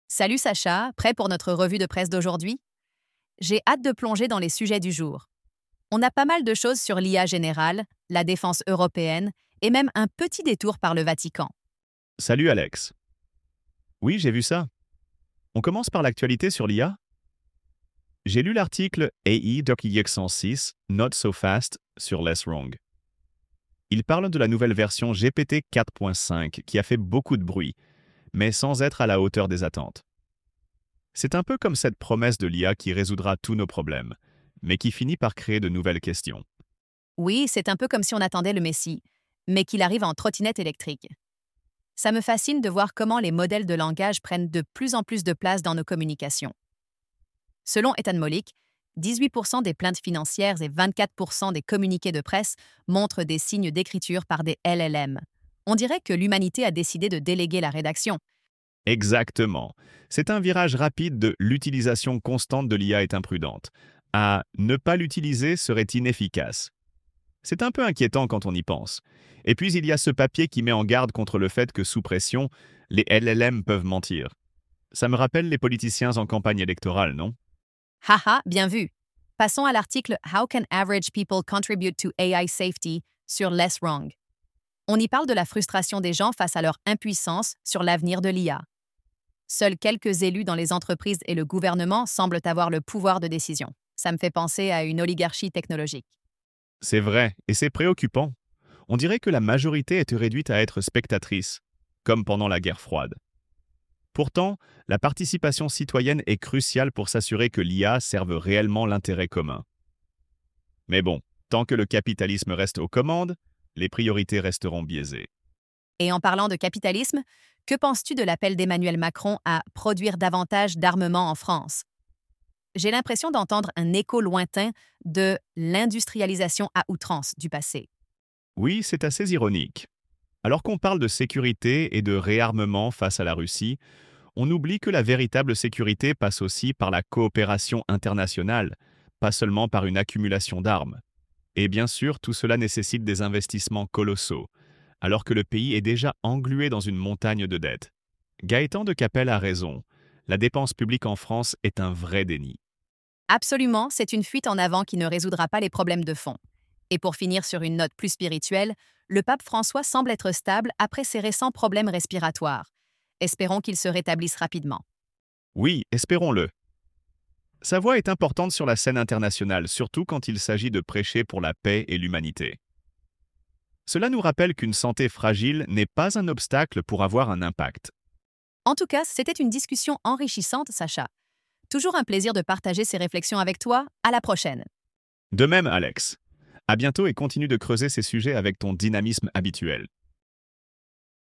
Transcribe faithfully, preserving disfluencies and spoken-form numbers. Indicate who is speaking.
Speaker 1: Salut Sacha, prêt pour notre revue de presse d'aujourd'hui? J'ai hâte de plonger dans les sujets du jour. On a pas mal de choses sur l'I A générale, la défense européenne et même un petit détour par le Vatican.
Speaker 2: Salut Alex. Oui, j'ai vu ça. On commence par l'actualité sur l'I A. J'ai lu l'article A I Doc I X cent six, Not So Fast, sur Less Wrong. Il parle de la nouvelle version G P T quatre point cinq qui a fait beaucoup de bruit, mais sans être à la hauteur des attentes. C'est un peu comme cette promesse de l'I A qui résoudra tous nos problèmes, mais qui finit par créer de nouvelles questions.
Speaker 1: Oui, c'est un peu comme si on attendait le Messie, mais qu'il arrive en trottinette électrique. Ça me fascine de voir comment les modèles de langage prennent de plus en plus de place dans nos communications. Selon Ethan Mollick, dix-huit pour cent des plaintes financières et vingt-quatre pour cent des communiqués de presse montrent des signes d'écriture par des L L M. On dirait que l'humanité a décidé de déléguer la rédaction.
Speaker 2: Exactement. C'est un virage rapide de l'utilisation constante de l'I A est imprudente à ne pas l'utiliser serait inefficace. C'est un peu inquiétant quand on y pense. Et puis il y a ce papier qui met en garde contre le fait que sous pression, les L L M peuvent mentir. Ça me rappelle les politiciens en campagne électorale, non?
Speaker 1: Haha, bien vu. Passons à l'article How can average people contribute to A I safety sur Less Wrong. On y parle de la frustration des gens face à leur impuissance sur l'avenir de l'I A. Seuls quelques élus dans les entreprises et le gouvernement semblent avoir le pouvoir de décision. Ça me fait penser à une oligarchie technologique.
Speaker 2: C'est vrai, et c'est préoccupant. On dirait que la majorité était réduite à être spectatrice, comme pendant la guerre froide. Pourtant, la participation citoyenne est cruciale pour s'assurer que l'I A serve réellement l'intérêt commun. Mais bon, tant que le capitalisme reste aux commandes, les priorités resteront biaisées.
Speaker 1: Et en parlant de capitalisme, que penses-tu de l'appel d'Emmanuel Macron à produire davantage d'armements en France? J'ai l'impression d'entendre un écho lointain de l'industrialisation à outrance du passé.
Speaker 2: Oui, c'est assez ironique. Alors qu'on parle de sécurité et de réarmement face à la Russie, on oublie que la véritable sécurité passe aussi par la coopération internationale, pas seulement par une accumulation d'armes. Et bien sûr, tout cela nécessite des investissements colossaux, alors que le pays est déjà englué dans une montagne de dettes. Gaëtan de Capelle a raison, la dépense publique en France est un vrai déni.
Speaker 1: Absolument, c'est une fuite en avant qui ne résoudra pas les problèmes de fond. Et pour finir sur une note plus spirituelle, le pape François semble être stable après ses récents problèmes respiratoires. Espérons qu'il se rétablisse rapidement.
Speaker 2: Oui, espérons-le. Sa voix est importante sur la scène internationale, surtout quand il s'agit de prêcher pour la paix et l'humanité. Cela nous rappelle qu'une santé fragile n'est pas un obstacle pour avoir un impact.
Speaker 1: En tout cas, c'était une discussion enrichissante, Sacha. Toujours un plaisir de partager ces réflexions avec toi. À la prochaine.
Speaker 2: De même, Alex. À bientôt et continue de creuser ces sujets avec ton dynamisme habituel.